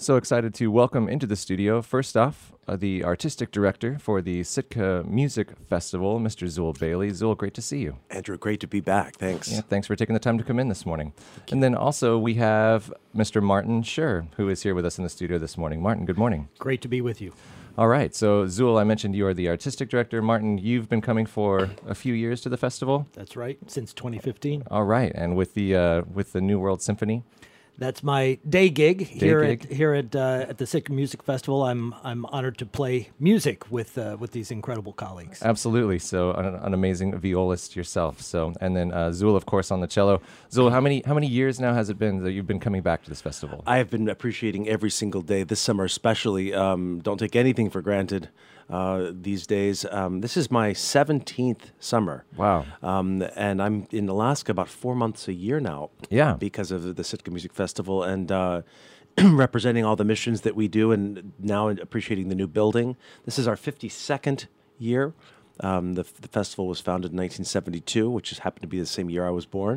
So excited to welcome into the studio, first off, the artistic director for the Sitka Music Festival, Mr. Zuul Bailey. Zuul, great to see you. Andrew, great to be back. Thanks. Yeah, thanks for taking the time to come in this morning. And then also we have Mr. Martin Schur, who is here with us in the studio this morning. Martin, good morning. Great to be with you. All right, so Zuul, I mentioned you are the artistic director. Martin, you've been coming for a few years to the festival. That's right, since 2015. All right, and with the New World Symphony. That's my day gig here at the Sitka Music Festival. I'm honored to play music with these incredible colleagues. Absolutely. So an amazing violist yourself. So and then Zuul, of course, on the cello. Zuul, how many years now has it been that you've been coming back to this festival? I have been appreciating every single day this summer, especially. Don't take anything for granted these days. This is my 17th summer. Wow. And I'm in Alaska about 4 months a year now. Yeah. Because of the Sitka Music Festival and representing all the missions that we do, and now appreciating the new building. This is our 52nd year. The festival was founded in 1972, which just happened to be the same year I was born.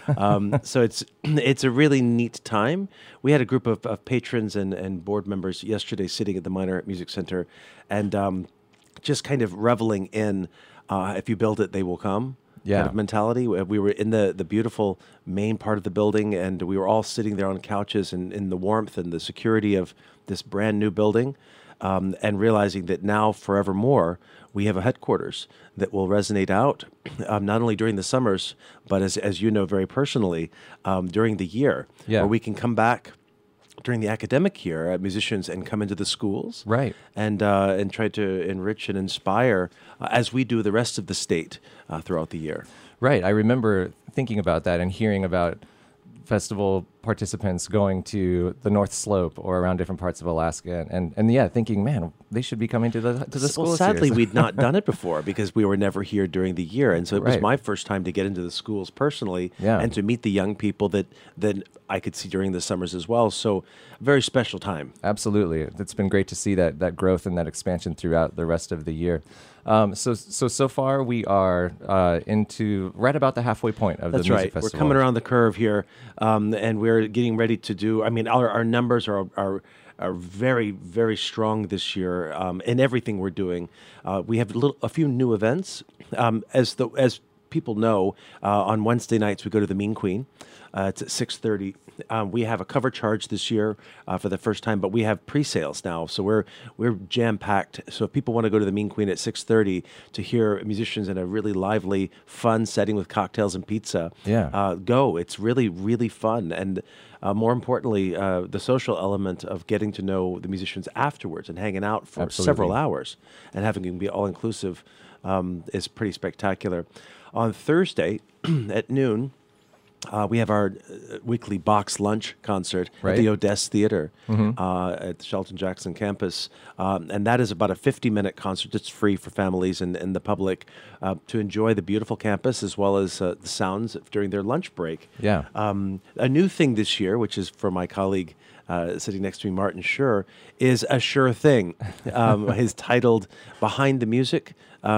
So it's a really neat time. We had a group of patrons and board members yesterday sitting at the Minor Music Center and just kind of reveling in if you build it, they will come. Kind of mentality. We were in the beautiful main part of the building, and we were all sitting there on couches and in the warmth and the security of this brand new building, and realizing that now forevermore we have a headquarters that will resonate out not only during the summers, but as you know very personally, during the year, where we can come back during the academic year, musicians, and come into the schools, right, and try to enrich and inspire as we do the rest of the state throughout the year. Right. I remember thinking about that and hearing about festival participants going to the North Slope or around different parts of Alaska, and thinking, man, they should be coming to the schools. Well, sadly, here. we'd not done it before because we were never here during the year, and so it was my first time to get into the schools personally, and to meet the young people that I could see during the summers as well. So, very special time. Absolutely, it's been great to see that growth and that expansion throughout the rest of the year. So far we are into right about the halfway point of the music festival. We're coming around the curve here, and we're getting ready to do. I mean, our numbers are very, very strong this year in everything we're doing. We have a few new events. As people know, on Wednesday nights we go to the Mean Queen. It's at 6:30. We have a cover charge this year for the first time, but we have pre-sales now, so we're jam-packed. So if people want to go to the Mean Queen at 6:30 to hear musicians in a really lively, fun setting with cocktails and pizza, go. It's really, really fun, and more importantly, the social element of getting to know the musicians afterwards and hanging out for several hours and having them be all-inclusive is pretty spectacular. On Thursday at noon, we have our weekly box lunch concert at the Odessa Theater at the Shelton Jackson campus. And that is about a 50-minute concert. It's free for families and the public to enjoy the beautiful campus as well as the sounds during their lunch break. Yeah. A new thing this year, which is for my colleague sitting next to me, Martin Schur, is a sure thing. Is titled Behind the Music.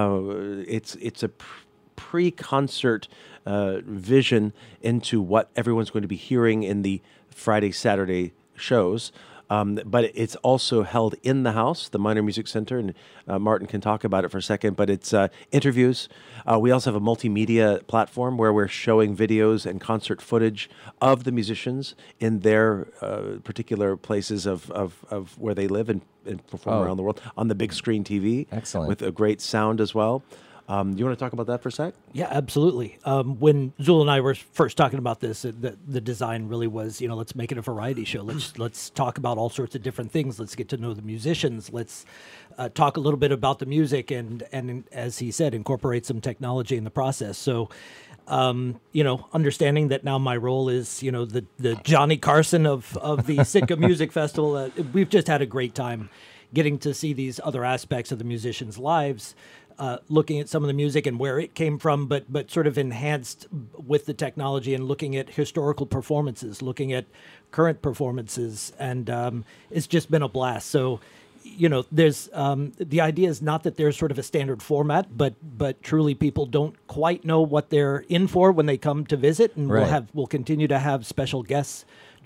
It's a pre-concert vision into what everyone's going to be hearing in the Friday, Saturday shows. But it's also held in the house, the Minor Music Center, and Martin can talk about it for a second, but it's interviews. We also have a multimedia platform where we're showing videos and concert footage of the musicians in their particular places of where they live and perform around the world on the big screen TV. Excellent. With a great sound as well. Do you want to talk about that for a sec? Yeah, absolutely. When Zuul and I were first talking about this, the design really was, let's make it a variety show. Let's talk about all sorts of different things. Let's get to know the musicians. Let's talk a little bit about the music and as he said, incorporate some technology in the process. So, understanding that now my role is, the Johnny Carson of the Sitka Music Festival. We've just had a great time getting to see these other aspects of the musicians' lives. Looking at some of the music and where it came from, but sort of enhanced with the technology and looking at historical performances, looking at current performances, and it's just been a blast. So, there's the idea is not that there's sort of a standard format, but truly people don't quite know what they're in for when they come to visit, and we'll continue to have special guests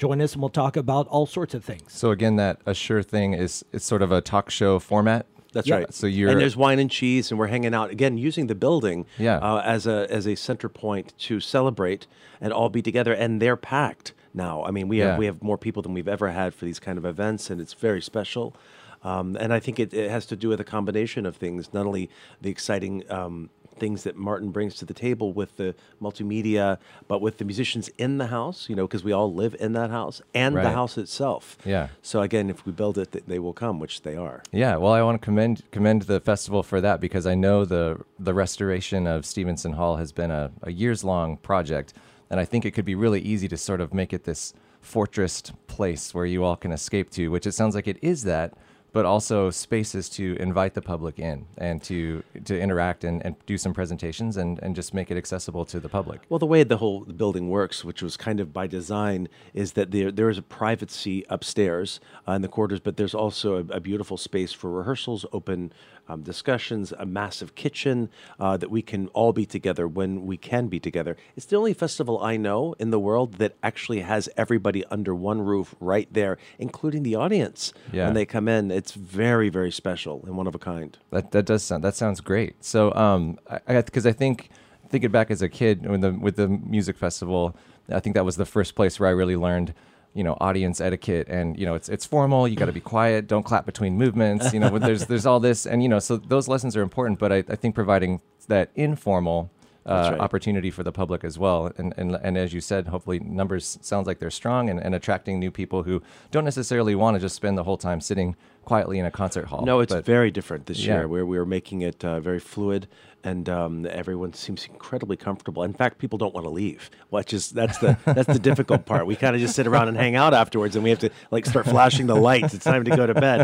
join us and we'll talk about all sorts of things. So again, that A Sure Thing is it's sort of a talk show format. That's Yeah. right. So you're and there's wine and cheese, and we're hanging out again using the building Yeah. as a center point to celebrate and all be together. And they're packed now. I mean, Yeah. we have more people than we've ever had for these kind of events, and it's very special. And I think it has to do with a combination of things, not only the exciting things that Martin brings to the table with the multimedia, but with the musicians in the house, because we all live in that house, and the Right. house itself. Yeah. So again, if we build it, they will come, which they are. Yeah, well, I want to commend the festival for that, because I know the restoration of Stevenson Hall has been a years long project, and I think it could be really easy to sort of make it this fortress place where you all can escape to, which it sounds like it is that, but also spaces to invite the public in and to interact and do some presentations and just make it accessible to the public. Well, the way the whole building works, which was kind of by design, is that there is a privacy upstairs in the quarters, but there's also a beautiful space for rehearsals, open discussions, a massive kitchen that we can all be together when we can be together. It's the only festival I know in the world that actually has everybody under one roof right there, including the audience Yeah. when they come in. It's very, very special and one of a kind. That sounds great. So because I think thinking back as a kid with the music festival, I think that was the first place where I really learned audience etiquette, and it's formal. You got to be quiet. Don't clap between movements. There's all this, and so those lessons are important. But I think providing that informal That's right. opportunity for the public as well, and as you said, hopefully numbers sounds like they're strong and attracting new people who don't necessarily want to just spend the whole time sitting quietly in a concert hall. No, it's But- very different this Yeah. year, where we are making it very fluid, and everyone seems incredibly comfortable. In fact, people don't want to leave, which is that's the difficult part. We kind of just sit around and hang out afterwards, and we have to start flashing the lights. It's time to go to bed.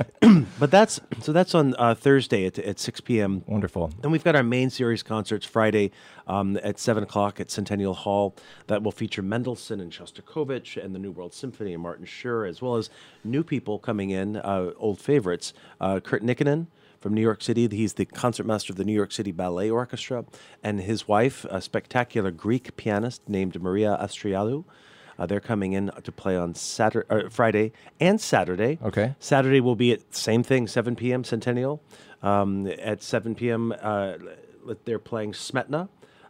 But that's on Thursday at 6 p.m. Wonderful. Then we've got our main series concerts Friday at 7 o'clock at Centennial Hall. That will feature Mendelssohn and Shostakovich and the New World Symphony and Martin Schur, as well as new people coming in, old favorites. Kurt Nikkinen from New York City. He's the concertmaster of the New York City Ballet Orchestra, and his wife, a spectacular Greek pianist named Maria Astrialou. They're coming in to play on Friday and Saturday. Okay. Saturday will be at same thing, 7 p.m. Centennial. At 7 p.m., they're playing Smetana,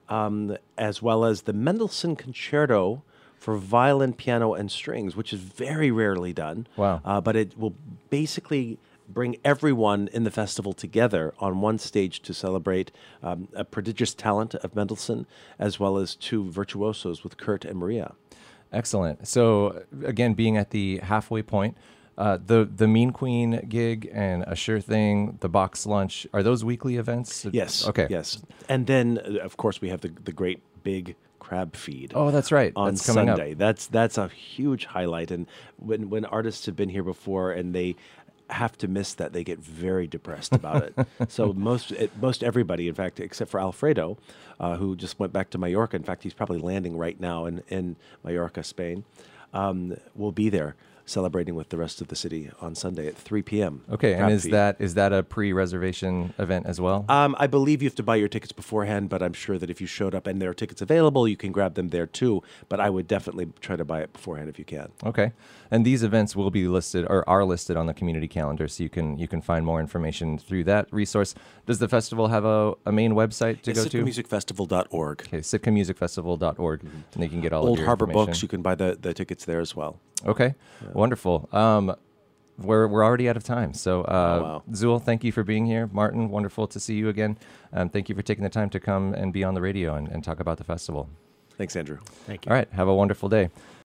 as well as the Mendelssohn Concerto for violin, piano, and strings, which is very rarely done. Wow. But it will basically bring everyone in the festival together on one stage to celebrate a prodigious talent of Mendelssohn, as well as two virtuosos with Kurt and Maria. Excellent. So again, being at the halfway point, the Mean Queen gig and A Sure Thing, the box lunch, are those weekly events? Yes. Okay. Yes. And then, of course, we have the great big crab feed. Oh, that's right. On That's coming Sunday. up. That's a huge highlight. And when artists have been here before and they have to miss that, they get very depressed about it. So most everybody, in fact, except for Alfredo, who just went back to Mallorca. In fact, he's probably landing right now in Mallorca, Spain, will be there celebrating with the rest of the city on Sunday at 3 p.m. Okay, and Crab is feed. that a pre-reservation event as well? I believe you have to buy your tickets beforehand, but I'm sure that if you showed up and there are tickets available, you can grab them there too. But I would definitely try to buy it beforehand if you can. Okay, and these events will be listed or are listed on the community calendar, so you can find more information through that resource. Does the festival have a main website to go to? SitcoMusicFestival.org. Okay, sitcomusicfestival.org, and you can get all Old of your Harbor information. Books, you can buy the tickets there as well. Okay, wonderful. We're already out of time. So, wow. Zuul, thank you for being here. Martin, wonderful to see you again. Thank you for taking the time to come and be on the radio and talk about the festival. Thanks, Andrew. Thank you. All right, have a wonderful day.